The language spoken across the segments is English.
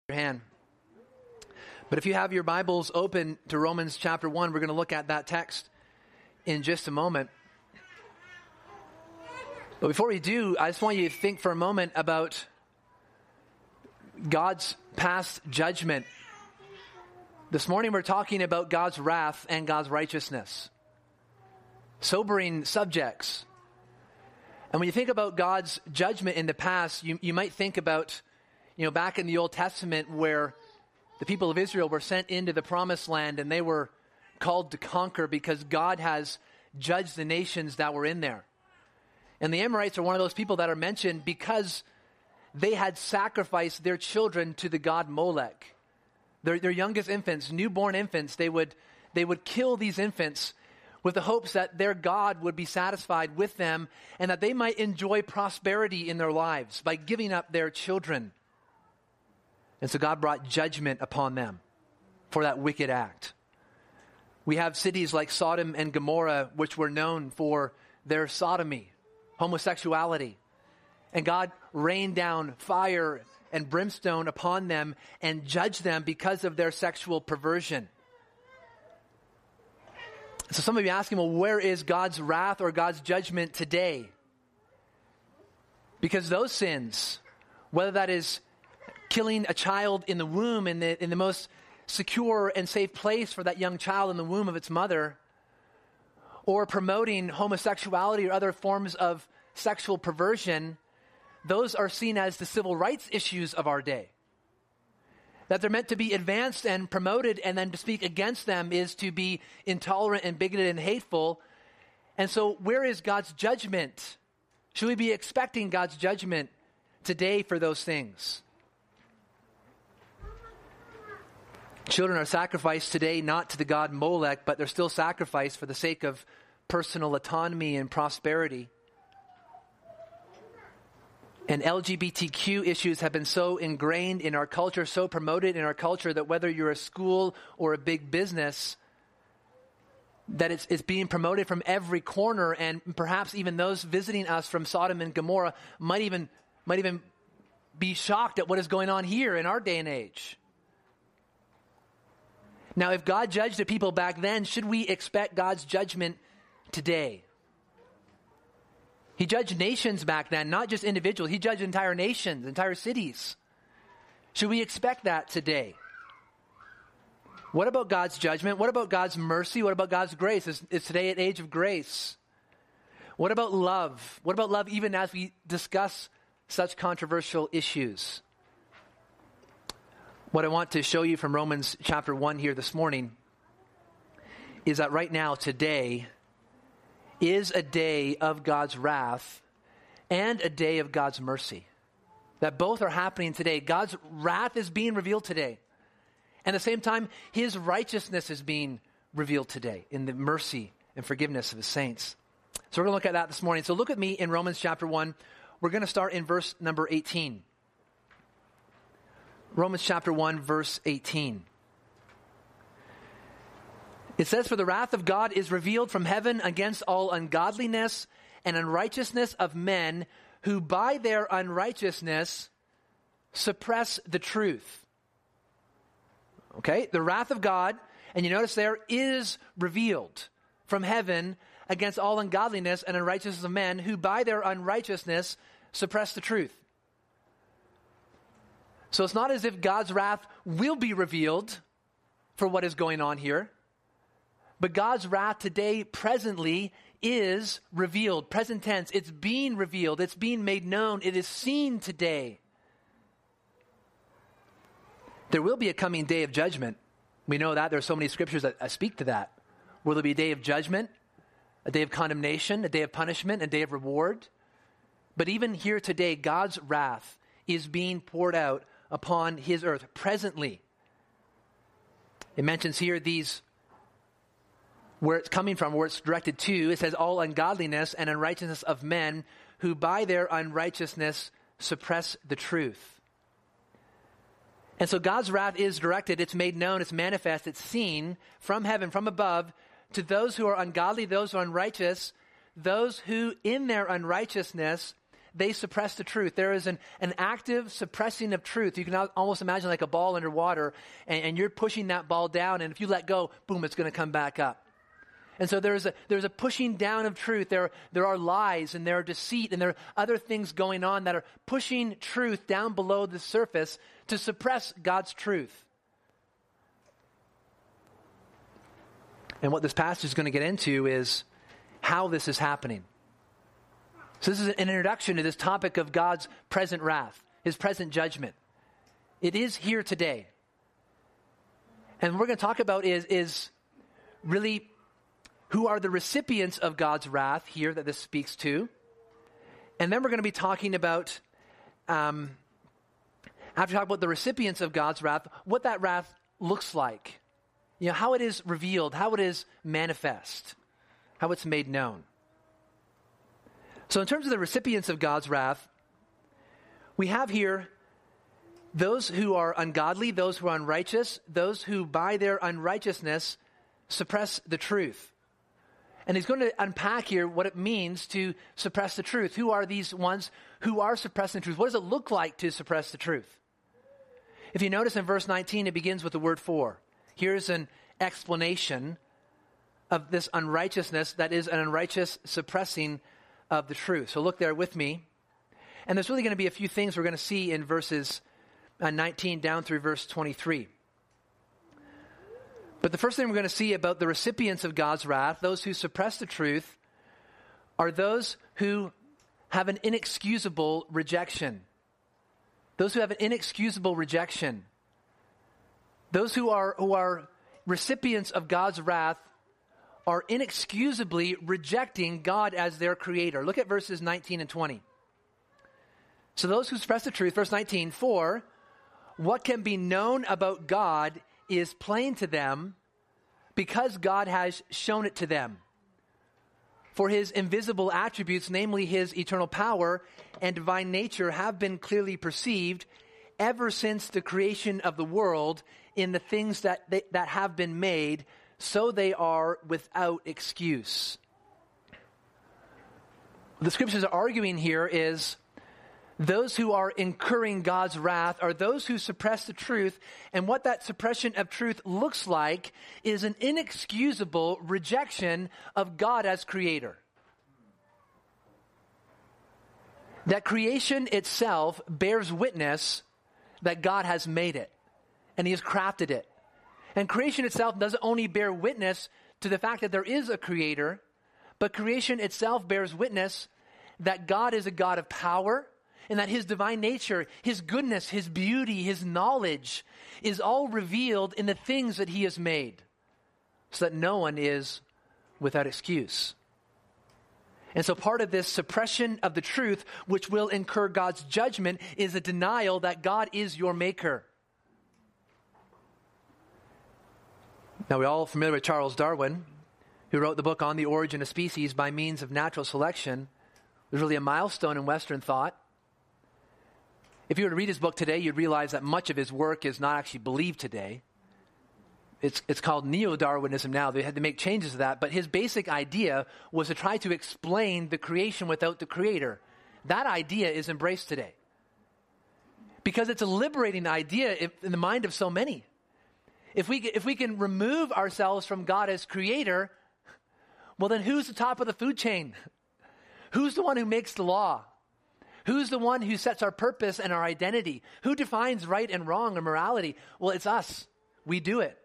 your hand. But if you have your Bibles open to Romans chapter 1, we're going to look at that text in just a moment. But before we do, I just want you to think for a moment about God's past judgment. This morning we're talking about God's wrath and God's righteousness. Sobering subjects. And when you think about God's judgment in the past, you might think about, back in the Old Testament where the people of Israel were sent into the promised land and they were called to conquer because God has judged the nations that were in there. And the Amorites are one of those people that are mentioned because they had sacrificed their children to the god Molech. Their youngest infants, newborn infants, they would kill these infants with the hopes that their God would be satisfied with them and that they might enjoy prosperity in their lives by giving up their children. And so God brought judgment upon them for that wicked act. We have cities like Sodom and Gomorrah, which were known for their sodomy, homosexuality. And God rained down fire and brimstone upon them and judged them because of their sexual perversion. So some of you asking, well, where is God's wrath or God's judgment today? Because those sins, whether that is killing a child in the womb in the most secure and safe place for that young child in the womb of its mother, or promoting homosexuality or other forms of sexual perversion, those are seen as the civil rights issues of our day. That they're meant to be advanced and promoted, and then to speak against them is to be intolerant and bigoted and hateful. And so where is God's judgment? Should we be expecting God's judgment today for those things? Children are sacrificed today not to the god Molech, but they're still sacrificed for the sake of personal autonomy and prosperity. And LGBTQ issues have been so ingrained in our culture, so promoted in our culture, that whether you're a school or a big business, that it's being promoted from every corner, and perhaps even those visiting us from Sodom and Gomorrah might even be shocked at what is going on here in our day and age. Now, if God judged the people back then, should we expect God's judgment today? He judged nations back then, not just individuals. He judged entire nations, entire cities. Should we expect that today? What about God's judgment? What about God's mercy? What about God's grace? Is today an age of grace? What about love? What about love even as we discuss such controversial issues? What I want to show you from Romans chapter 1 here this morning is that right now, today, is a day of God's wrath and a day of God's mercy. That both are happening today. God's wrath is being revealed today. And at the same time, His righteousness is being revealed today in the mercy and forgiveness of His saints. So we're going to look at that this morning. So look with me in Romans chapter 1. We're going to start in verse number 18. Romans chapter 1, verse 18. It says, "For the wrath of God is revealed from heaven against all ungodliness and unrighteousness of men who by their unrighteousness suppress the truth." Okay, the wrath of God, and you notice there, is revealed from heaven against all ungodliness and unrighteousness of men who by their unrighteousness suppress the truth. So it's not as if God's wrath will be revealed for what is going on here. But God's wrath today, presently, is revealed. Present tense. It's being revealed. It's being made known. It is seen today. There will be a coming day of judgment. We know that. There are so many scriptures that speak to that. Will there be a day of judgment, a day of condemnation, a day of punishment, a day of reward? But even here today, God's wrath is being poured out upon His earth presently. It mentions here these, where it's coming from, where it's directed to. It says, all ungodliness and unrighteousness of men who by their unrighteousness suppress the truth. And so God's wrath is directed, it's made known, it's manifest, it's seen from heaven, from above, to those who are ungodly, those who are unrighteous, those who in their unrighteousness they suppress the truth. There is an active suppressing of truth. You can almost imagine like a ball underwater, and you're pushing that ball down, and if you let go, boom, it's going to come back up. And so there's a pushing down of truth. There are lies, and there are deceit, and there are other things going on that are pushing truth down below the surface to suppress God's truth. And what this passage is going to get into is how this is happening. So this is an introduction to this topic of God's present wrath, his present judgment. It is here today. And what we're going to talk about is really who are the recipients of God's wrath here that this speaks to. And then we're going to be talking about, after talking about the recipients of God's wrath, what that wrath looks like. You know, how it is revealed, how it is manifest, how it's made known. So in terms of the recipients of God's wrath, we have here those who are ungodly, those who are unrighteous, those who by their unrighteousness suppress the truth. And he's going to unpack here what it means to suppress the truth. Who are these ones who are suppressing the truth? What does it look like to suppress the truth? If you notice in verse 19, it begins with the word for. Here's an explanation of this unrighteousness that is an unrighteous suppressing of the truth. So look there with me. And there's really going to be a few things we're going to see in verses 19 down through verse 23. But the first thing we're going to see about the recipients of God's wrath, those who suppress the truth, are those who have an inexcusable rejection. Those who have an inexcusable rejection. Those who are recipients of God's wrath are inexcusably rejecting God as their creator. Look at verses 19 and 20. So those who suppress the truth, verse 19, for what can be known about God is plain to them because God has shown it to them. For his invisible attributes, namely his eternal power and divine nature, have been clearly perceived ever since the creation of the world in the things that have been made, so they are without excuse. What the scriptures are arguing here is those who are incurring God's wrath are those who suppress the truth, and what that suppression of truth looks like is an inexcusable rejection of God as creator. That creation itself bears witness that God has made it, and he has crafted it. And creation itself doesn't only bear witness to the fact that there is a creator, but creation itself bears witness that God is a God of power, and that his divine nature, his goodness, his beauty, his knowledge is all revealed in the things that he has made, so that no one is without excuse. And so part of this suppression of the truth, which will incur God's judgment, is a denial that God is your maker. Now, we're all familiar with Charles Darwin, who wrote the book On the Origin of Species by Means of Natural Selection. It was really a milestone in Western thought. If you were to read his book today, you'd realize that much of his work is not actually believed today. It's called neo-Darwinism now. They had to make changes to that. But his basic idea was to try to explain the creation without the creator. That idea is embraced today, because it's a liberating idea in the mind of so many. If we can remove ourselves from God as creator, well, then who's the top of the food chain? Who's the one who makes the law? Who's the one who sets our purpose and our identity? Who defines right and wrong or morality? Well, it's us. We do it.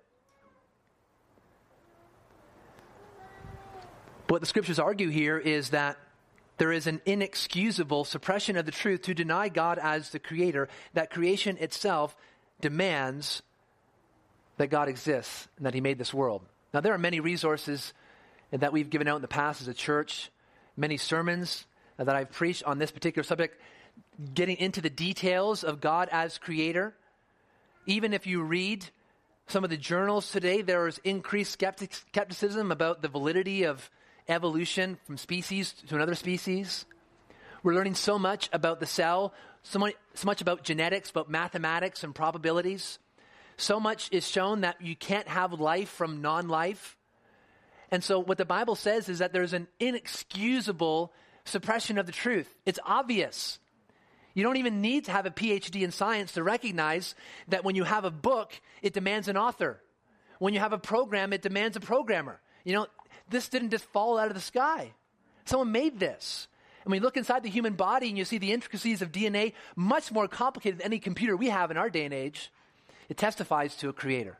But what the scriptures argue here is that there is an inexcusable suppression of the truth to deny God as the creator, that creation itself demands that God exists and that he made this world. Now, there are many resources that we've given out in the past as a church, many sermons that I've preached on this particular subject, getting into the details of God as creator. Even if you read some of the journals today, there is increased skepticism about the validity of evolution from species to another species. We're learning so much about the cell, so much about genetics, about mathematics and probabilities. So much is shown that you can't have life from non-life. And so what the Bible says is that there's an inexcusable suppression of the truth. It's obvious. You don't even need to have a PhD in science to recognize that when you have a book, it demands an author. When you have a program, it demands a programmer. This didn't just fall out of the sky. Someone made this. And when you look inside the human body and you see the intricacies of DNA, much more complicated than any computer we have in our day and age, it testifies to a creator.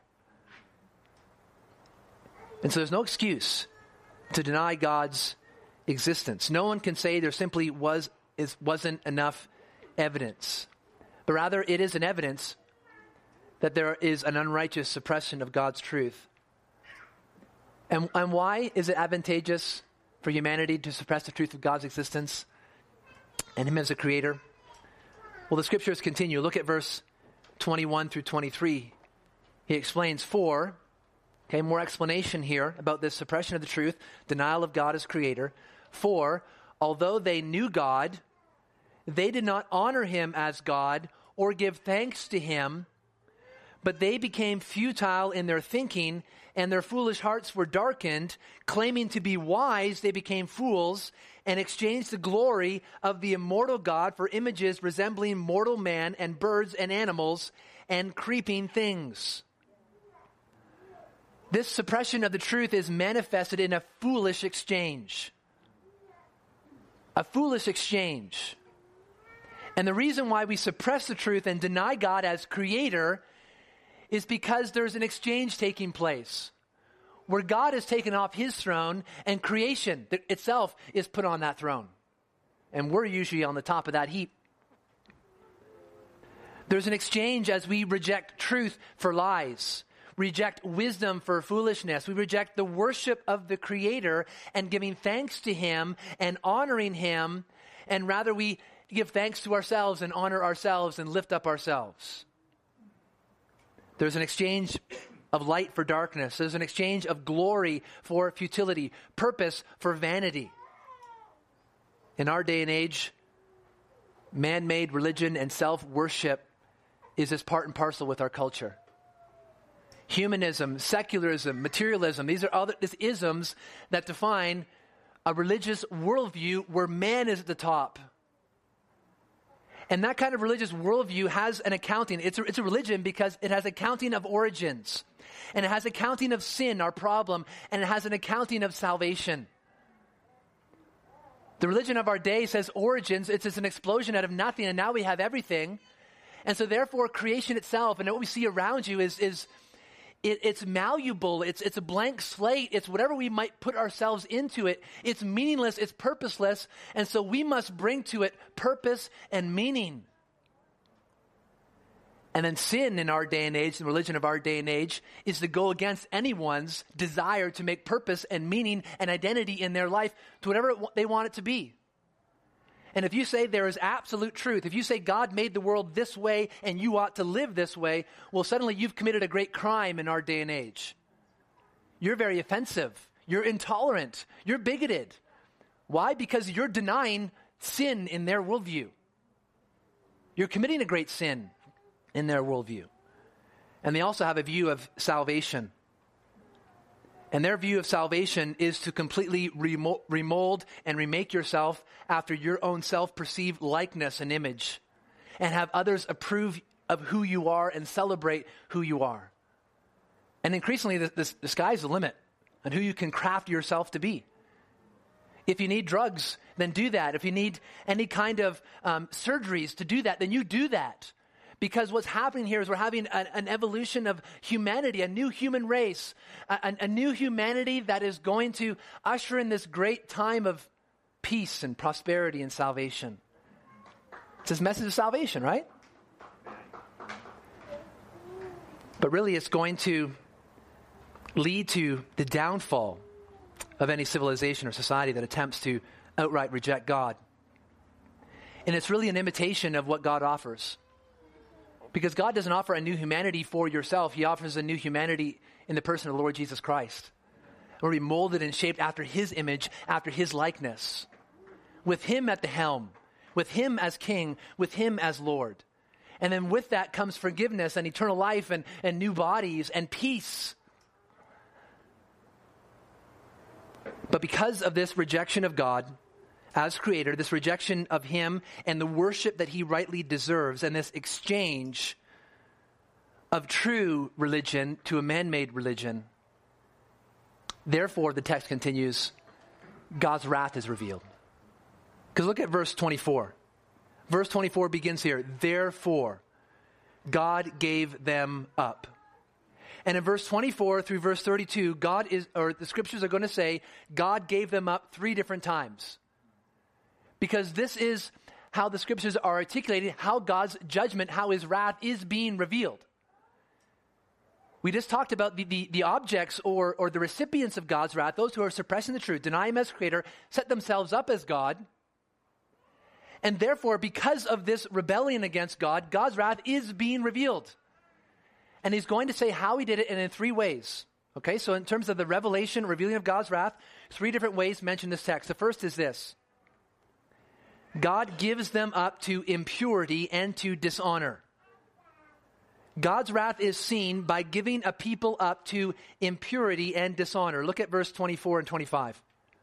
And so there's no excuse to deny God's existence. No one can say there simply wasn't enough evidence. But rather, it is an evidence that there is an unrighteous suppression of God's truth. And why is it advantageous for humanity to suppress the truth of God's existence and Him as a creator? Well, the scriptures continue. Look at verse 21 through 23. He explains, more explanation here about this suppression of the truth, denial of God as creator. For, although they knew God, they did not honor Him as God or give thanks to Him, but they became futile in their thinking, and their foolish hearts were darkened. Claiming to be wise, they became fools and exchanged the glory of the immortal God for images resembling mortal man and birds and animals and creeping things. This suppression of the truth is manifested in a foolish exchange. A foolish exchange. And the reason why we suppress the truth and deny God as creator is because there's an exchange taking place where God is taken off His throne and creation itself is put on that throne. And we're usually on the top of that heap. There's an exchange as we reject truth for lies, reject wisdom for foolishness. We reject the worship of the Creator and giving thanks to Him and honoring Him, and rather we give thanks to ourselves and honor ourselves and lift up ourselves. There's an exchange of light for darkness. There's an exchange of glory for futility, purpose for vanity. In our day and age, man-made religion and self-worship is as part and parcel with our culture. Humanism, secularism, materialism, these are isms that define a religious worldview where man is at the top. And that kind of religious worldview has an accounting. It's a religion because it has accounting of origins. And it has accounting of sin, our problem. And it has an accounting of salvation. The religion of our day says origins. It's just an explosion out of nothing. And now we have everything. And so therefore creation itself and what we see around you it's malleable. It's a blank slate. It's whatever we might put ourselves into it. It's meaningless. It's purposeless. And so we must bring to it purpose and meaning. And then sin in our day and age, the religion of our day and age, is to go against anyone's desire to make purpose and meaning and identity in their life to whatever they want it to be. And if you say there is absolute truth, if you say God made the world this way and you ought to live this way, well, suddenly you've committed a great crime in our day and age. You're very offensive. You're intolerant. You're bigoted. Why? Because you're denying sin in their worldview. You're committing a great sin in their worldview. And they also have a view of salvation. And their view of salvation is to completely remold and remake yourself after your own self-perceived likeness and image, and have others approve of who you are and celebrate who you are. And increasingly, the sky's the limit on who you can craft yourself to be. If you need drugs, then do that. If you need any kind of surgeries to do that, then you do that. Because what's happening here is we're having an evolution of humanity, a new human race, a new humanity that is going to usher in this great time of peace and prosperity and salvation. It's this message of salvation, right? But really it's going to lead to the downfall of any civilization or society that attempts to outright reject God. And it's really an imitation of what God offers. Because God doesn't offer a new humanity for yourself. He offers a new humanity in the person of the Lord Jesus Christ. We'll be molded and shaped after His image, after His likeness. With Him at the helm, with Him as King, with Him as Lord. And then with that comes forgiveness and eternal life and new bodies and peace. But because of this rejection of God as creator, this rejection of him and the worship that he rightly deserves, and this exchange of true religion to a man-made religion. Therefore, the text continues, God's wrath is revealed. Because look at verse 24. Verse 24 begins here, therefore, God gave them up. And in verse 24 through verse 32, the scriptures are going to say, God gave them up 3 different times. Because this is how the scriptures are articulating how God's judgment, how his wrath is being revealed. We just talked about the objects or the recipients of God's wrath, those who are suppressing the truth, deny him as creator, set themselves up as God. And therefore, because of this rebellion against God, God's wrath is being revealed. And he's going to say how he did it, and in 3 ways. Okay, so in terms of the revelation, revealing of God's wrath, 3 different ways mentioned in this text. The first is this. God gives them up to impurity and to dishonor. God's wrath is seen by giving a people up to impurity and dishonor. Look at verse 24 and 25.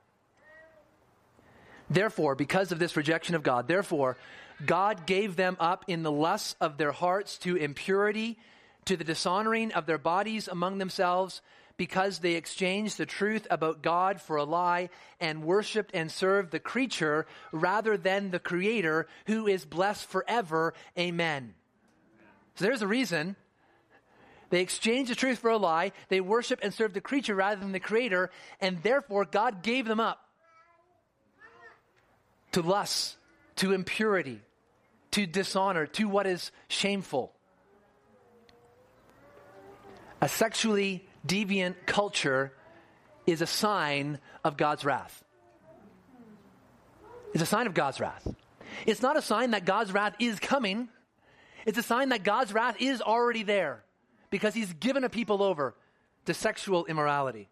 Therefore, because of this rejection of God, therefore, God gave them up in the lusts of their hearts to impurity, to the dishonoring of their bodies among themselves, because they exchanged the truth about God for a lie and worshiped and served the creature rather than the Creator, who is blessed forever. Amen. So there's a reason. They exchanged the truth for a lie. They worship and serve the creature rather than the Creator, and therefore God gave them up to lust, to impurity, to dishonor, to what is shameful. A sexually deviant culture is a sign of God's wrath. It's a sign of God's wrath. It's not a sign that God's wrath is coming. It's a sign that God's wrath is already there because he's given a people over to sexual immorality.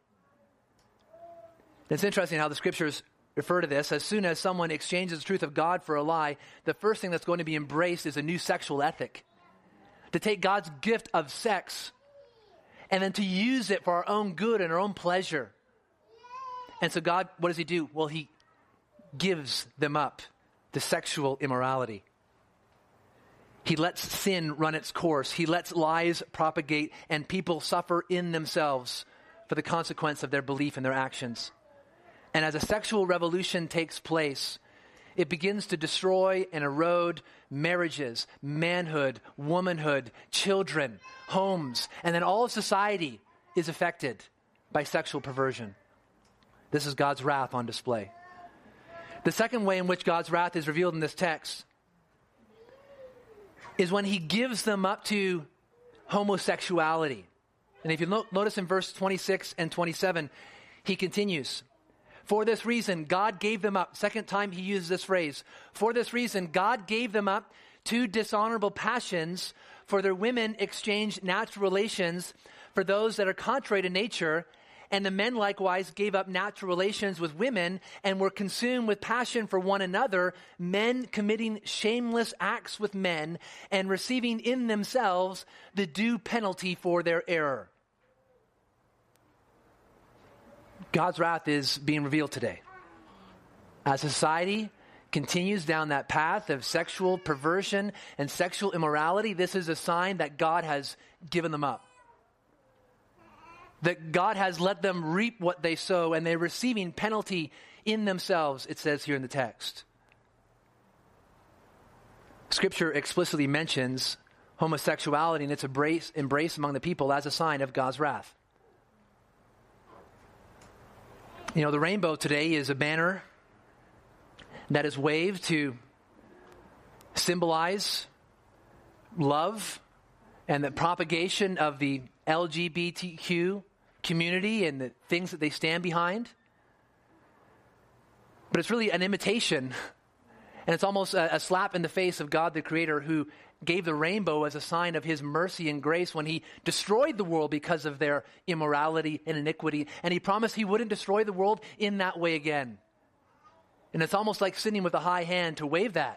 It's interesting how the scriptures refer to this. As soon as someone exchanges the truth of God for a lie, the first thing that's going to be embraced is a new sexual ethic. To take God's gift of sex and then to use it for our own good and our own pleasure. And so God, what does he do? Well, he gives them up to sexual immorality. He lets sin run its course. He lets lies propagate, and people suffer in themselves for the consequence of their belief and their actions. And as a sexual revolution takes place, it begins to destroy and erode marriages, manhood, womanhood, children, homes, and then all of society is affected by sexual perversion. This is God's wrath on display. The second way in which God's wrath is revealed in this text is when he gives them up to homosexuality. And if you notice in verse 26 and 27, he continues, for this reason, God gave them up. Second time he uses this phrase. For this reason, God gave them up to dishonorable passions, for their women exchanged natural relations for those that are contrary to nature, and the men likewise gave up natural relations with women and were consumed with passion for one another, men committing shameless acts with men and receiving in themselves the due penalty for their error. God's wrath is being revealed today. As society continues down that path of sexual perversion and sexual immorality, this is a sign that God has given them up. That God has let them reap what they sow, and they're receiving penalty in themselves, it says here in the text. Scripture explicitly mentions homosexuality and its embrace among the people as a sign of God's wrath. You know, the rainbow today is a banner that is waved to symbolize love and the propagation of the LGBTQ community and the things that they stand behind. But it's really an imitation, and it's almost a slap in the face of God the Creator, who gave the rainbow as a sign of his mercy and grace when he destroyed the world because of their immorality and iniquity. And he promised he wouldn't destroy the world in that way again. And it's almost like sitting with a high hand to wave that.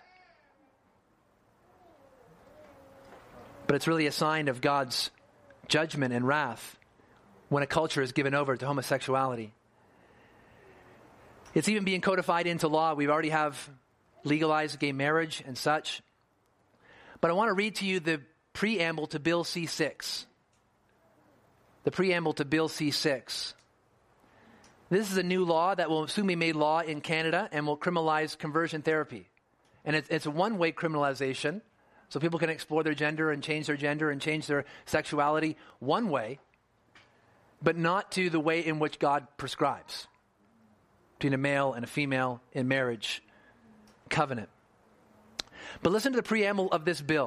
But it's really a sign of God's judgment and wrath when a culture is given over to homosexuality. It's even being codified into law. We already have legalized gay marriage and such. But I want to read to you the preamble to Bill C-6. The preamble to Bill C-6. This is a new law that will soon be made law in Canada and will criminalize conversion therapy. And it's a one-way criminalization, so people can explore their gender and change their sexuality one way, but not to the way in which God prescribes, between a male and a female in marriage covenant. But listen to the preamble of this bill.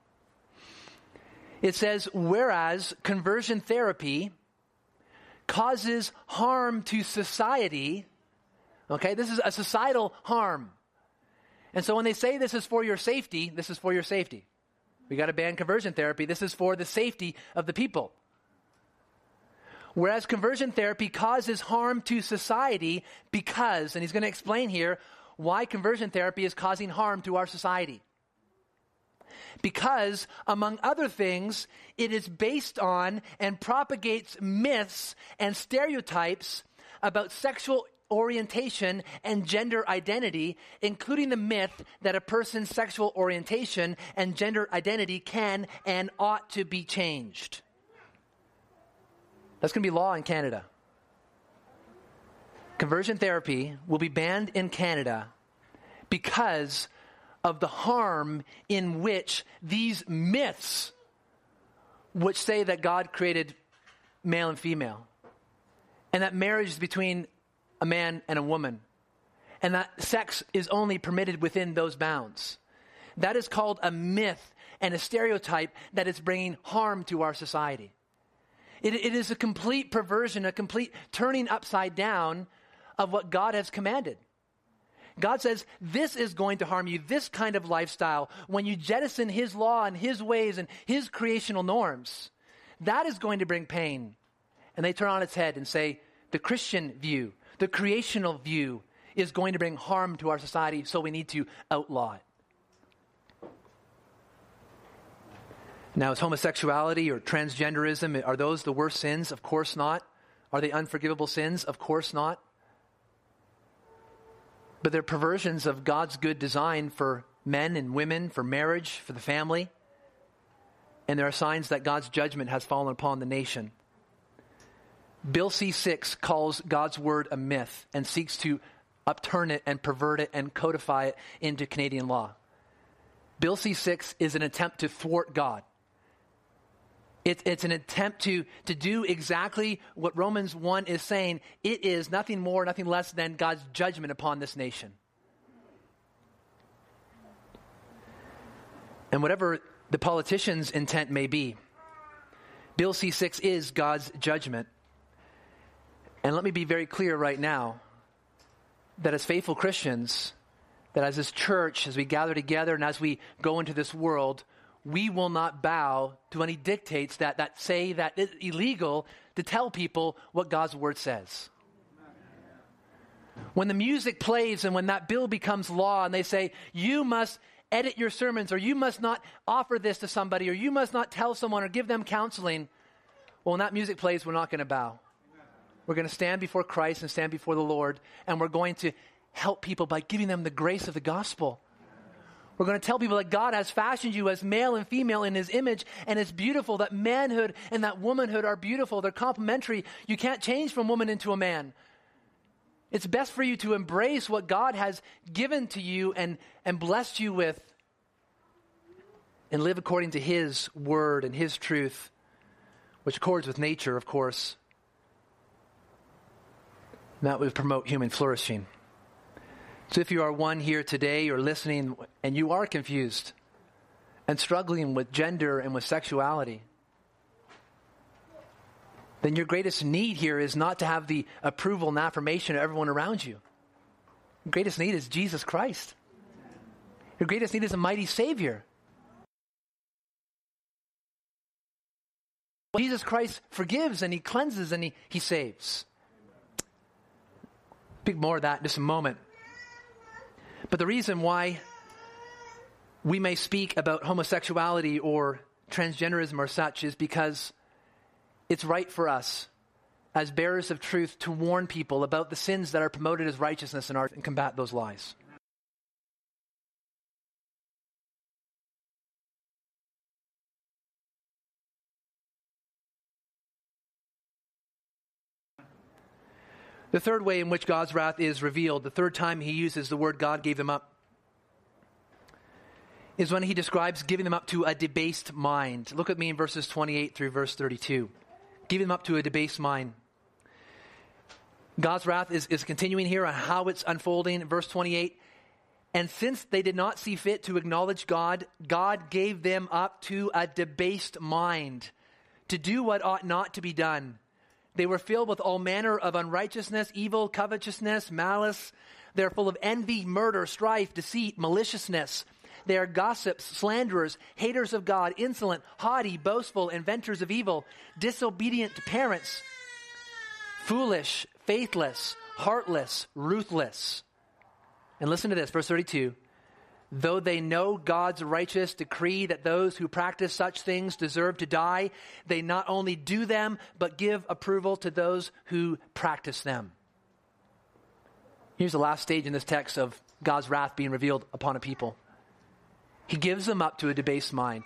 It says, whereas conversion therapy causes harm to society, okay, this is a societal harm. And so when they say this is for your safety, this is for your safety. We got to ban conversion therapy. This is for the safety of the people. Whereas conversion therapy causes harm to society because, and he's going to explain here why conversion therapy is causing harm to our society. Because, among other things, it is based on and propagates myths and stereotypes about sexual orientation and gender identity, including the myth that a person's sexual orientation and gender identity can and ought to be changed. That's going to be law in Canada. Conversion therapy will be banned in Canada because of the harm in which these myths, which say that God created male and female, and that marriage is between a man and a woman, and that sex is only permitted within those bounds. That is called a myth and a stereotype that is bringing harm to our society. It is a complete perversion, a complete turning upside down of what God has commanded. God says, this is going to harm you, this kind of lifestyle, when you jettison His law and His ways and His creational norms. That is going to bring pain. And they turn on its head and say, the Christian view, the creational view is going to bring harm to our society, so we need to outlaw it. Now, is homosexuality or transgenderism, are those the worst sins? Of course not. Are they unforgivable sins? Of course not. But they're perversions of God's good design for men and women, for marriage, for the family. And there are signs that God's judgment has fallen upon the nation. Bill C-6 calls God's word a myth and seeks to upturn it and pervert it and codify it into Canadian law. Bill C-6 is an attempt to thwart God. It's an attempt to do exactly what Romans 1 is saying. It is nothing more, nothing less than God's judgment upon this nation. And whatever the politician's intent may be, Bill C-6 is God's judgment. And let me be very clear right now that as faithful Christians, that as this church, as we gather together and as we go into this world, we will not bow to any dictates that say that it's illegal to tell people what God's word says. When the music plays and when that bill becomes law and they say, you must edit your sermons, or you must not offer this to somebody, or you must not tell someone or give them counseling, well, when that music plays, we're not going to bow. We're going to stand before Christ and stand before the Lord, and we're going to help people by giving them the grace of the gospel. We're going to tell people that God has fashioned you as male and female in His image, and it's beautiful, that manhood and that womanhood are beautiful. They're complementary. You can't change from woman into a man. It's best for you to embrace what God has given to you and blessed you with, and live according to His word and His truth, which accords with nature, of course. And that would promote human flourishing. So if you are one here today or listening and you are confused and struggling with gender and with sexuality, then your greatest need here is not to have the approval and affirmation of everyone around you. Your greatest need is Jesus Christ. Your greatest need is a mighty Savior. Jesus Christ forgives and He cleanses and He saves. Speak more of that in just a moment. But the reason why we may speak about homosexuality or transgenderism or such is because it's right for us as bearers of truth to warn people about the sins that are promoted as righteousness and combat those lies. The third way in which God's wrath is revealed, the third time he uses the word God gave them up, is when he describes giving them up to a debased mind. Look at me in verses 28 through verse 32. Giving them up to a debased mind. God's wrath is continuing here on how it's unfolding. In verse 28, and since they did not see fit to acknowledge God, God gave them up to a debased mind to do what ought not to be done. They were filled with all manner of unrighteousness, evil, covetousness, malice. They are full of envy, murder, strife, deceit, maliciousness. They are gossips, slanderers, haters of God, insolent, haughty, boastful, inventors of evil, disobedient to parents, foolish, faithless, heartless, ruthless. And listen to this, verse 32. Though they know God's righteous decree that those who practice such things deserve to die, they not only do them, but give approval to those who practice them. Here's the last stage in this text of God's wrath being revealed upon a people. He gives them up to a debased mind.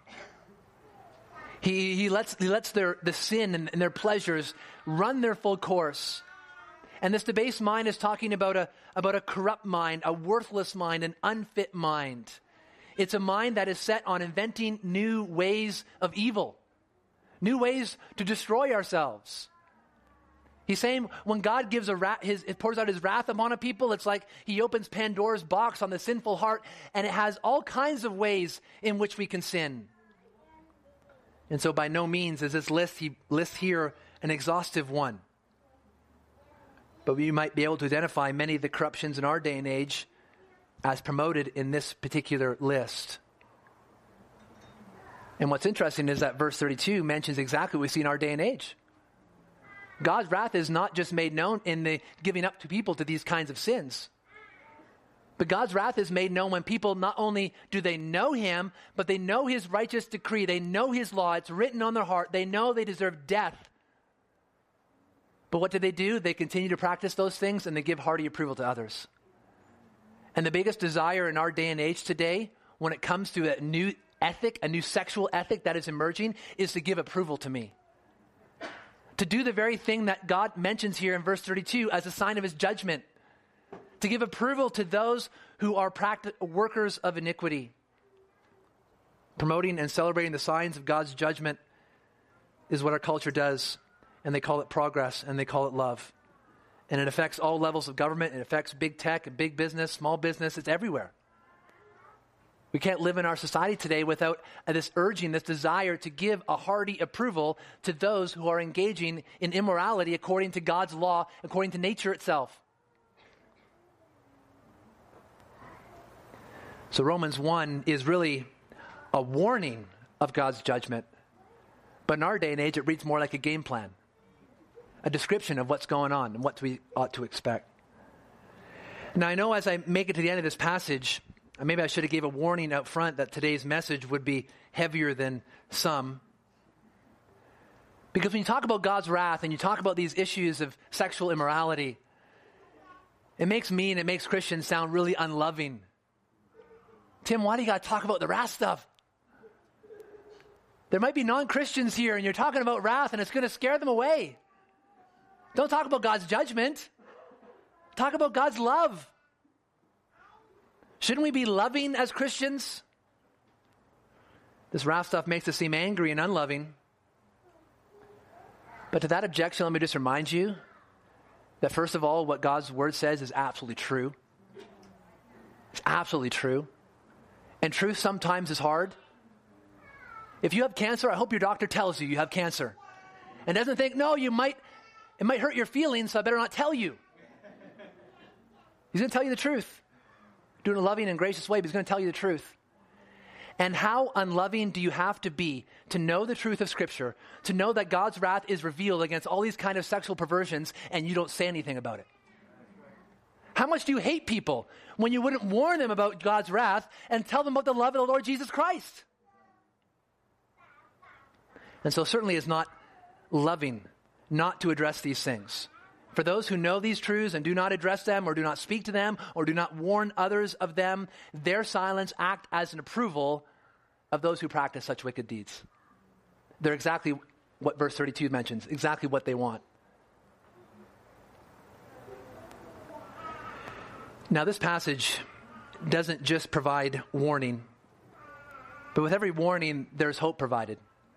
He lets the sin and their pleasures run their full course. And this debased mind is talking about a corrupt mind, a worthless mind, an unfit mind. It's a mind that is set on inventing new ways of evil, new ways to destroy ourselves. He's saying when God gives pours out his wrath upon a people, it's like he opens Pandora's box on the sinful heart, and it has all kinds of ways in which we can sin. And so by no means is this list he lists here an exhaustive one. But we might be able to identify many of the corruptions in our day and age as promoted in this particular list. And what's interesting is that verse 32 mentions exactly what we see in our day and age. God's wrath is not just made known in the giving up to people to these kinds of sins. But God's wrath is made known when people not only do they know him, but they know his righteous decree. They know his law. It's written on their heart. They know they deserve death. But what do? They continue to practice those things, and they give hearty approval to others. And the biggest desire in our day and age today, when it comes to a new ethic, a new sexual ethic that is emerging, is to give approval to me. To do the very thing that God mentions here in verse 32 as a sign of his judgment. To give approval to those who are workers of iniquity. Promoting and celebrating the signs of God's judgment is what our culture does. And they call it progress, and they call it love. And it affects all levels of government. It affects big tech and big business, small business. It's everywhere. We can't live in our society today without this urging, this desire to give a hearty approval to those who are engaging in immorality according to God's law, according to nature itself. So Romans 1 is really a warning of God's judgment. But in our day and age, it reads more like a game plan. A description of what's going on and what we ought to expect. Now, I know as I make it to the end of this passage, maybe I should have gave a warning out front that today's message would be heavier than some. Because when you talk about God's wrath and you talk about these issues of sexual immorality, it makes me and it makes Christians sound really unloving. Tim, why do you got to talk about the wrath stuff? There might be non-Christians here and you're talking about wrath and it's going to scare them away. Don't talk about God's judgment. Talk about God's love. Shouldn't we be loving as Christians? This wrath stuff makes us seem angry and unloving. But to that objection, let me just remind you that first of all, what God's word says is absolutely true. It's absolutely true. And truth sometimes is hard. If you have cancer, I hope your doctor tells you you have cancer. And doesn't think, no, it might hurt your feelings, so I better not tell you. He's going to tell you the truth. Do it in a loving and gracious way, but he's going to tell you the truth. And how unloving do you have to be to know the truth of Scripture, to know that God's wrath is revealed against all these kind of sexual perversions, and you don't say anything about it? How much do you hate people when you wouldn't warn them about God's wrath and tell them about the love of the Lord Jesus Christ? And so certainly it's not loving, not to address these things. For those who know these truths and do not address them or do not speak to them or do not warn others of them, their silence act as an approval of those who practice such wicked deeds. They're exactly what verse 32 mentions, exactly what they want. Now, this passage doesn't just provide warning, but with every warning, there's hope provided.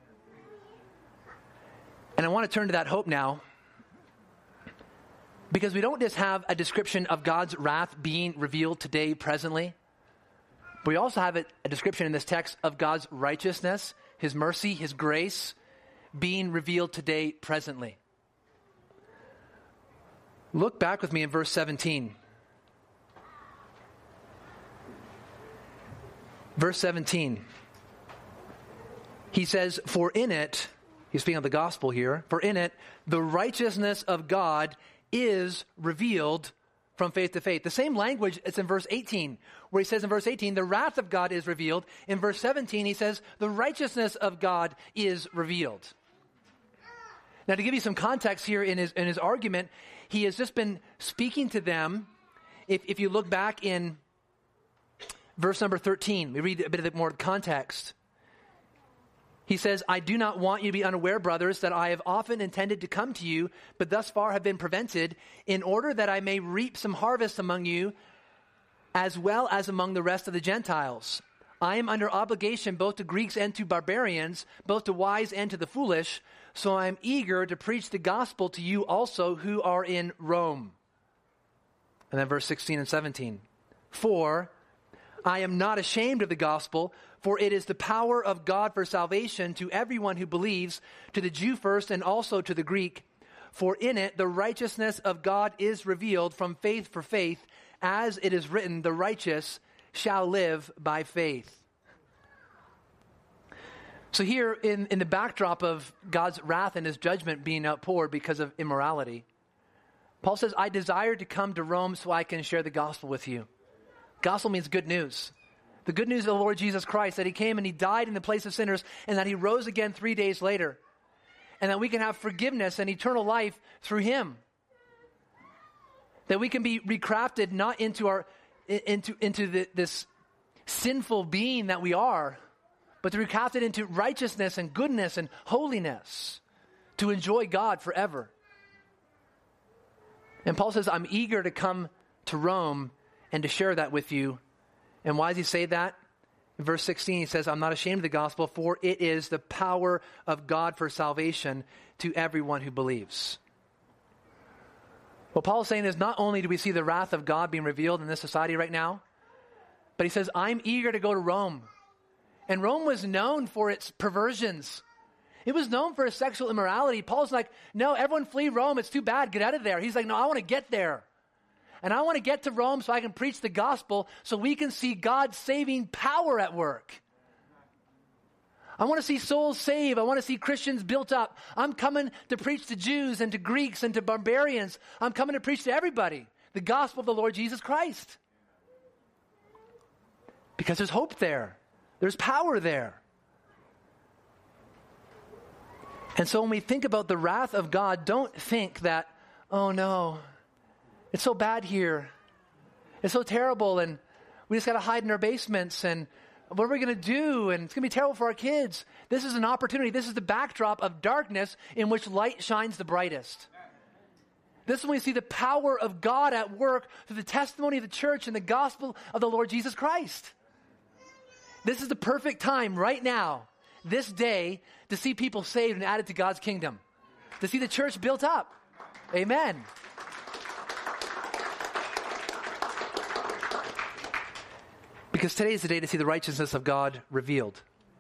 And I want to turn to that hope now, because we don't just have a description of God's wrath being revealed today, presently, but we also have a description in this text of God's righteousness, His mercy, His grace being revealed today, presently. Look back with me in verse 17. Verse 17. He says, for in it, he's speaking of the gospel here, for in it, the righteousness of God is revealed from faith to faith. The same language is in verse 18, where he says in verse 18, the wrath of God is revealed. In verse 17, he says, the righteousness of God is revealed. Now, to give you some context here in his argument, he has just been speaking to them. If you look back in verse number 13, we read a bit of more context. He says, I do not want you to be unaware, brothers, that I have often intended to come to you, but thus far have been prevented, in order that I may reap some harvest among you, as well as among the rest of the Gentiles. I am under obligation both to Greeks and to barbarians, both to wise and to the foolish, so I am eager to preach the gospel to you also who are in Rome. And then verse 16 and 17. For I am not ashamed of the gospel, for it is the power of God for salvation to everyone who believes, to the Jew first and also to the Greek. For in it the righteousness of God is revealed from faith for faith, as it is written, the righteous shall live by faith. So here in the backdrop of God's wrath and His judgment being outpoured because of immorality, Paul says, I desire to come to Rome so I can share the gospel with you. Gospel means good news. The good news of the Lord Jesus Christ, that He came and He died in the place of sinners, and that He rose again 3 days later, and that we can have forgiveness and eternal life through Him. That we can be recrafted not into this sinful being that we are, but to be recrafted into righteousness and goodness and holiness, to enjoy God forever. And Paul says, I'm eager to come to Rome and to share that with you. And why does he say that? In verse 16, he says, I'm not ashamed of the gospel, for it is the power of God for salvation to everyone who believes. What Paul is saying is, not only do we see the wrath of God being revealed in this society right now, but he says, I'm eager to go to Rome. And Rome was known for its perversions. It was known for its sexual immorality. Paul's like, no, everyone flee Rome. It's too bad. Get out of there. He's like, no, I want to get there. And I want to get to Rome so I can preach the gospel so we can see God's saving power at work. I want to see souls saved. I want to see Christians built up. I'm coming to preach to Jews and to Greeks and to barbarians. I'm coming to preach to everybody the gospel of the Lord Jesus Christ. Because there's hope there. There's power there. And so when we think about the wrath of God, don't think that, oh no, it's so bad here. It's so terrible, and we just got to hide in our basements, and what are we going to do? And it's going to be terrible for our kids. This is an opportunity. This is the backdrop of darkness in which light shines the brightest. This is when we see the power of God at work through the testimony of the church and the gospel of the Lord Jesus Christ. This is the perfect time right now, this day, to see people saved and added to God's kingdom. To see the church built up. Amen. Because today is the day to see the righteousness of God revealed.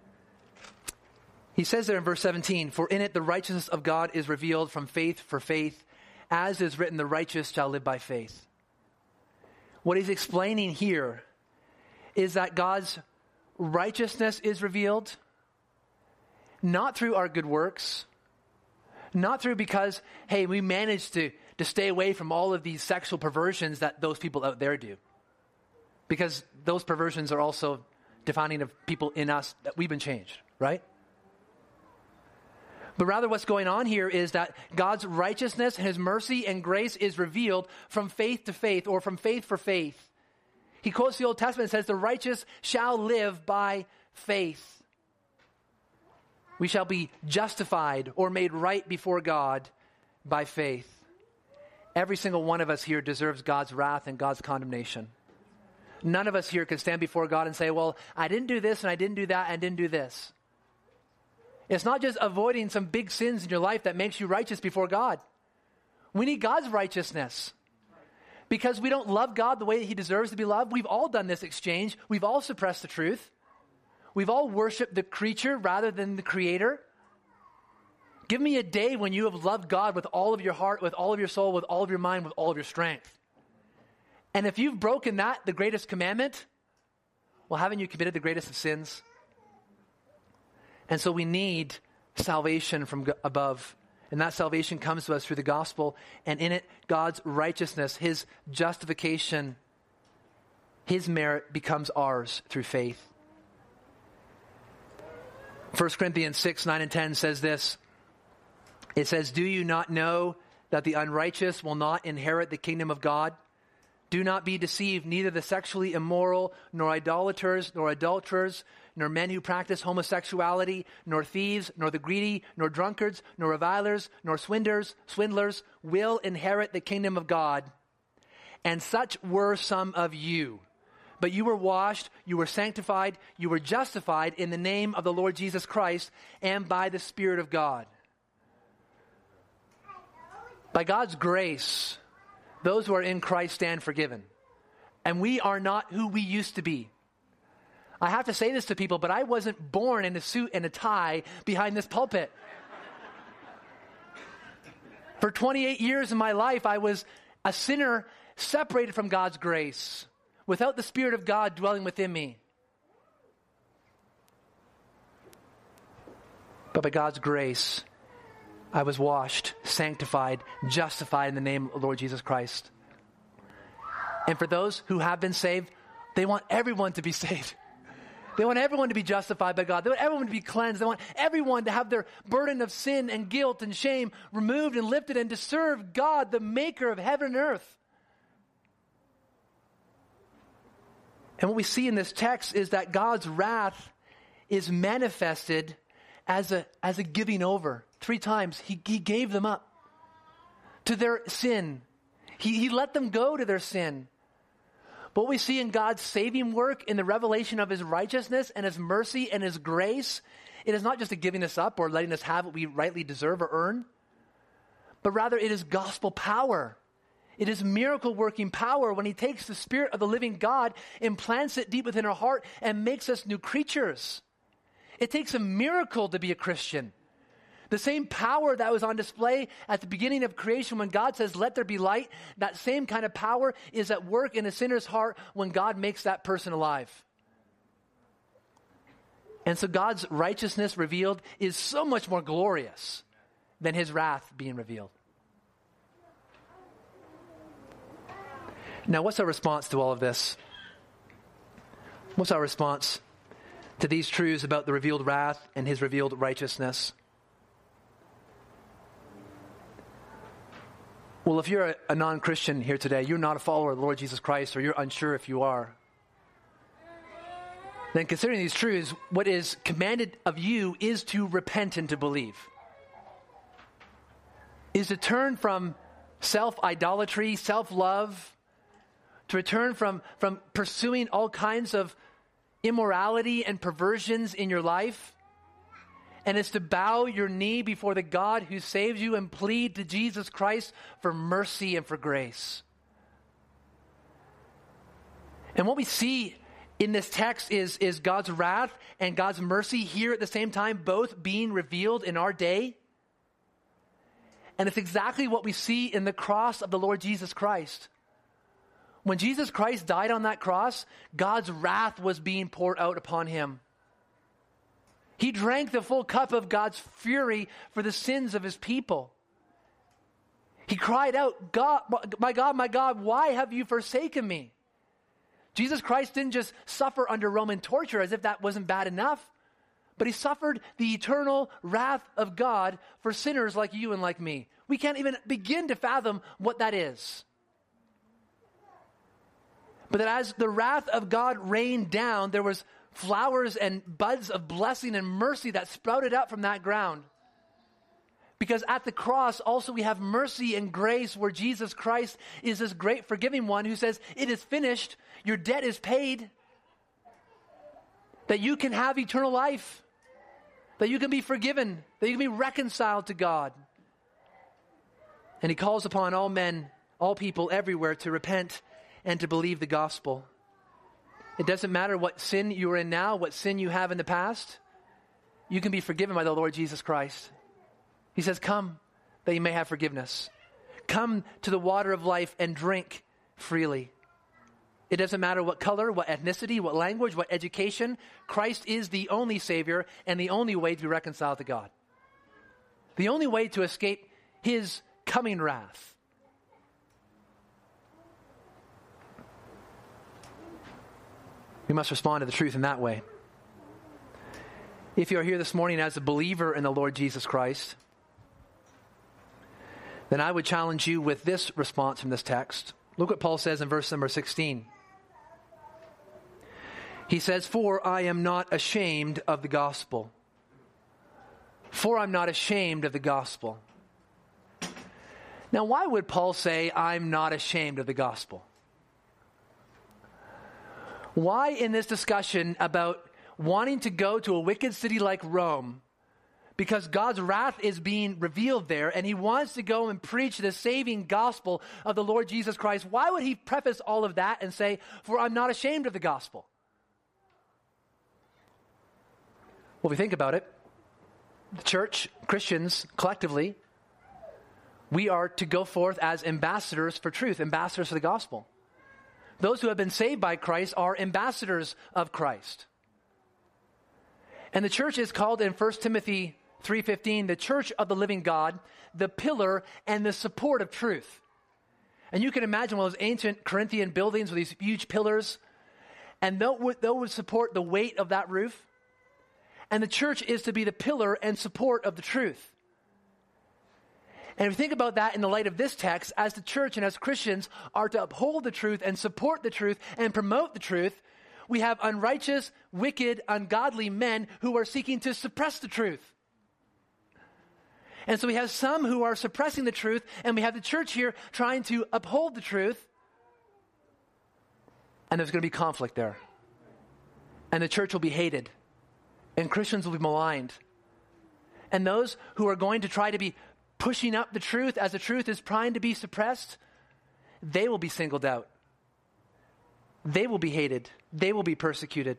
He says there in verse 17, for in it the righteousness of God is revealed from faith for faith, as is written, the righteous shall live by faith. What he's explaining here is that God's righteousness is revealed not through our good works, not through because, hey, we managed to stay away from all of these sexual perversions that those people out there do. Because those perversions are also defining of people in us that we've been changed, right? But rather what's going on here is that God's righteousness, his mercy and grace is revealed from faith to faith, or from faith for faith. He quotes the Old Testament and says, the righteous shall live by faith. We shall be justified or made right before God by faith. Every single one of us here deserves God's wrath and God's condemnation. None of us here can stand before God and say, well, I didn't do this and I didn't do that and I didn't do this. It's not just avoiding some big sins in your life that makes you righteous before God. We need God's righteousness. Because we don't love God the way that he deserves to be loved. We've all done this exchange. We've all suppressed the truth. We've all worshiped the creature rather than the creator. Give me a day when you have loved God with all of your heart, with all of your soul, with all of your mind, with all of your strength. And if you've broken that, the greatest commandment, well, haven't you committed the greatest of sins? And so we need salvation from above. And that salvation comes to us through the gospel. And in it, God's righteousness, his justification, his merit becomes ours through faith. 1 Corinthians 6, 9 and 10 says this. It says, do you not know that the unrighteous will not inherit the kingdom of God? Do not be deceived, neither the sexually immoral, nor idolaters, nor adulterers, nor men who practice homosexuality, nor thieves, nor the greedy, nor drunkards, nor revilers, nor swindlers will inherit the kingdom of God. And such were some of you. But you were washed, you were sanctified, you were justified in the name of the Lord Jesus Christ and by the Spirit of God. By God's grace, those who are in Christ stand forgiven. And we are not who we used to be. I have to say this to people, but I wasn't born in a suit and a tie behind this pulpit. For 28 years of my life, I was a sinner separated from God's grace, without the Spirit of God dwelling within me. But by God's grace, I was washed, sanctified, justified in the name of the Lord Jesus Christ. And for those who have been saved, they want everyone to be saved. They want everyone to be justified by God. They want everyone to be cleansed. They want everyone to have their burden of sin and guilt and shame removed and lifted and to serve God, the maker of heaven and earth. And what we see in this text is that God's wrath is manifested as a giving over. 3 times he gave them up to their sin. He let them go to their sin. But what we see in God's saving work, in the revelation of his righteousness and his mercy and his grace, it is not just a giving us up or letting us have what we rightly deserve or earn, but rather it is gospel power. It is miracle working power when he takes the Spirit of the living God, implants it deep within our heart, and makes us new creatures. It takes a miracle to be a Christian. The same power that was on display at the beginning of creation when God says, let there be light, that same kind of power is at work in a sinner's heart when God makes that person alive. And so God's righteousness revealed is so much more glorious than his wrath being revealed. Now, what's our response to all of this? What's our response to these truths about the revealed wrath and his revealed righteousness? Well, if you're a non-Christian here today, you're not a follower of the Lord Jesus Christ, or you're unsure if you are, then considering these truths, what is commanded of you is to repent and to believe. Is to turn from self-idolatry, self-love, to return from pursuing all kinds of immorality and perversions in your life. And it's to bow your knee before the God who saves you and plead to Jesus Christ for mercy and for grace. And what we see in this text is God's wrath and God's mercy here at the same time, both being revealed in our day. And it's exactly what we see in the cross of the Lord Jesus Christ. When Jesus Christ died on that cross, God's wrath was being poured out upon him. He drank the full cup of God's fury for the sins of his people. He cried out, God, my God, why have you forsaken me? Jesus Christ didn't just suffer under Roman torture as if that wasn't bad enough, but he suffered the eternal wrath of God for sinners like you and like me. We can't even begin to fathom what that is. But that as the wrath of God rained down, there was flowers and buds of blessing and mercy that sprouted up from that ground. Because at the cross also we have mercy and grace, where Jesus Christ is this great forgiving one who says, it is finished, your debt is paid, that you can have eternal life, that you can be forgiven, that you can be reconciled to God. And he calls upon all men, all people everywhere to repent and to believe the gospel. It doesn't matter what sin you're in now, what sin you have in the past, you can be forgiven by the Lord Jesus Christ. He says, come that you may have forgiveness. Come to the water of life and drink freely. It doesn't matter what color, what ethnicity, what language, what education. Christ is the only Savior and the only way to be reconciled to God. The only way to escape his coming wrath. We must respond to the truth in that way. If you are here this morning as a believer in the Lord Jesus Christ, then I would challenge you with this response from this text. Look what Paul says in verse number 16. He says, for I am not ashamed of the gospel. For I'm not ashamed of the gospel. Now, why would Paul say, I'm not ashamed of the gospel? Why in this discussion about wanting to go to a wicked city like Rome, because God's wrath is being revealed there, and he wants to go and preach the saving gospel of the Lord Jesus Christ, why would he preface all of that and say, for I'm not ashamed of the gospel? Well, if we think about it, the church, Christians, collectively, we are to go forth as ambassadors for truth, ambassadors for the gospel. Those who have been saved by Christ are ambassadors of Christ. And the church is called in 1 Timothy 3:15, the church of the living God, the pillar and the support of truth. And you can imagine one of those ancient Corinthian buildings with these huge pillars, and those would support the weight of that roof. And the church is to be the pillar and support of the truth. And if you think about that in the light of this text, as the church and as Christians are to uphold the truth and support the truth and promote the truth, we have unrighteous, wicked, ungodly men who are seeking to suppress the truth. And so we have some who are suppressing the truth, and we have the church here trying to uphold the truth. And there's going to be conflict there. And the church will be hated. And Christians will be maligned. And those who are going to try to be pushing up the truth as the truth is trying to be suppressed, they will be singled out. They will be hated. They will be persecuted.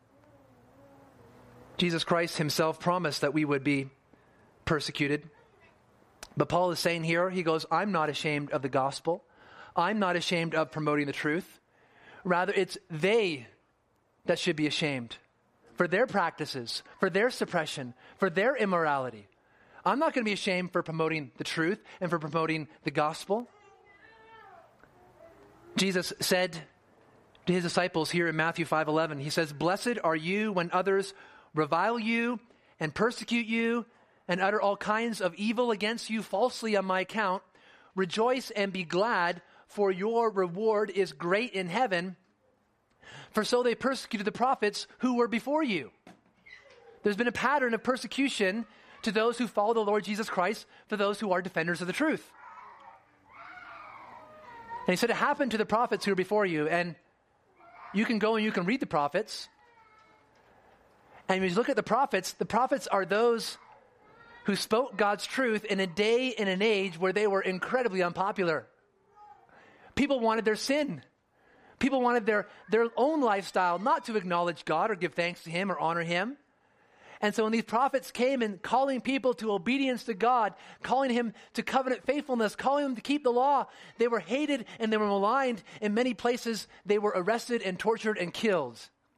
Jesus Christ himself promised that we would be persecuted. But Paul is saying here, he goes, I'm not ashamed of the gospel. I'm not ashamed of promoting the truth. Rather, it's they that should be ashamed for their practices, for their suppression, for their immorality. I'm not going to be ashamed for promoting the truth and for promoting the gospel. Jesus said to his disciples here in Matthew 5:11, he says, blessed are you when others revile you and persecute you and utter all kinds of evil against you falsely on my account. Rejoice and be glad, for your reward is great in heaven. For so they persecuted the prophets who were before you. There's been a pattern of persecution to those who follow the Lord Jesus Christ, for those who are defenders of the truth. And he said it happened to the prophets who were before you. And you can go and you can read the prophets. And when you look at the prophets are those who spoke God's truth in a day and an age where they were incredibly unpopular. People wanted their sin. People wanted their own lifestyle, not to acknowledge God or give thanks to him or honor him. And so when these prophets came and calling people to obedience to God, calling him to covenant faithfulness, calling them to keep the law, they were hated and they were maligned. In many places, they were arrested and tortured and killed.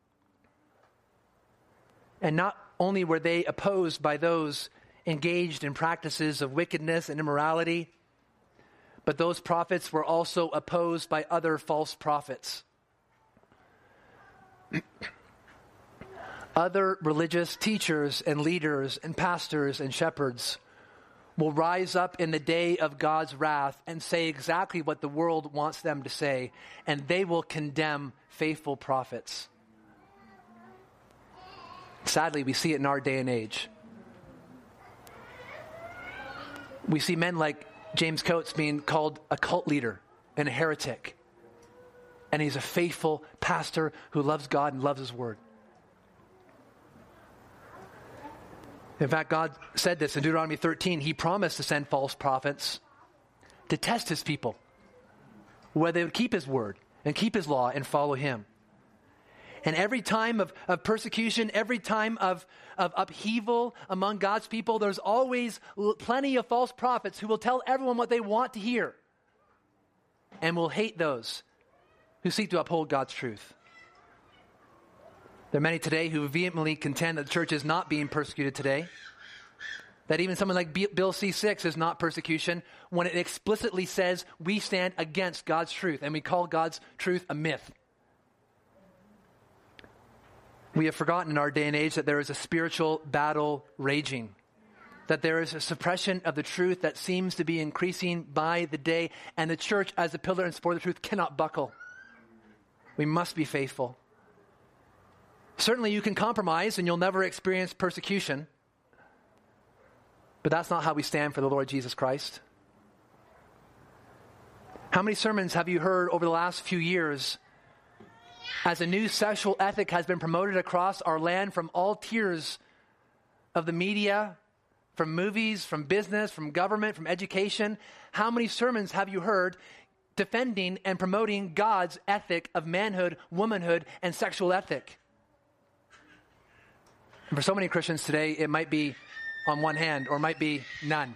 And not only were they opposed by those engaged in practices of wickedness and immorality, but those prophets were also opposed by other false prophets. other religious teachers and leaders and pastors and shepherds will rise up in the day of God's wrath and say exactly what the world wants them to say, and they will condemn faithful prophets. Sadly, we see it in our day and age. We see men like James Coates being called a cult leader and a heretic. And he's a faithful pastor who loves God and loves his word. In fact, God said this in Deuteronomy 13. He promised to send false prophets to test his people, whether they would keep his word and keep his law and follow him. And every time of persecution, every time of upheaval among God's people, there's always plenty of false prophets who will tell everyone what they want to hear and will hate those who seek to uphold God's truth. There are many today who vehemently contend that the church is not being persecuted today, that even someone like Bill C-6 is not persecution when it explicitly says we stand against God's truth and we call God's truth a myth. We have forgotten in our day and age that there is a spiritual battle raging, that there is a suppression of the truth that seems to be increasing by the day, and the church as a pillar and support of the truth cannot buckle. We must be faithful. Certainly you can compromise and you'll never experience persecution, but that's not how we stand for the Lord Jesus Christ. How many sermons have you heard over the last few years as a new sexual ethic has been promoted across our land from all tiers of the media, from movies, from business, from government, from education? How many sermons have you heard defending and promoting God's ethic of manhood, womanhood, and sexual ethic? And for so many Christians today, it might be on one hand or might be none.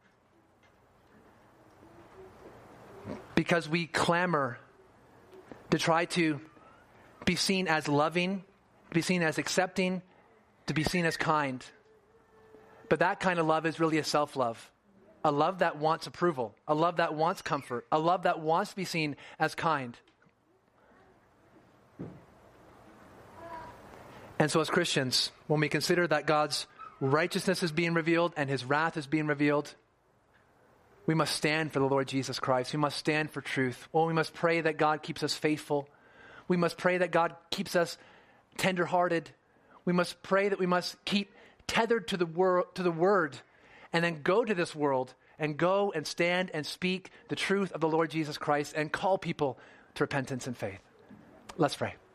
Because we clamor to try to be seen as loving, to be seen as accepting, to be seen as kind. But that kind of love is really a self-love. A love that wants approval. A love that wants comfort. A love that wants to be seen as kind. And so as Christians, when we consider that God's righteousness is being revealed and his wrath is being revealed, we must stand for the Lord Jesus Christ. We must stand for truth. Well, we must pray that God keeps us faithful. We must pray that God keeps us tender-hearted. We must pray that we must keep tethered to the word, and then go to this world and go and stand and speak the truth of the Lord Jesus Christ and call people to repentance and faith. Let's pray.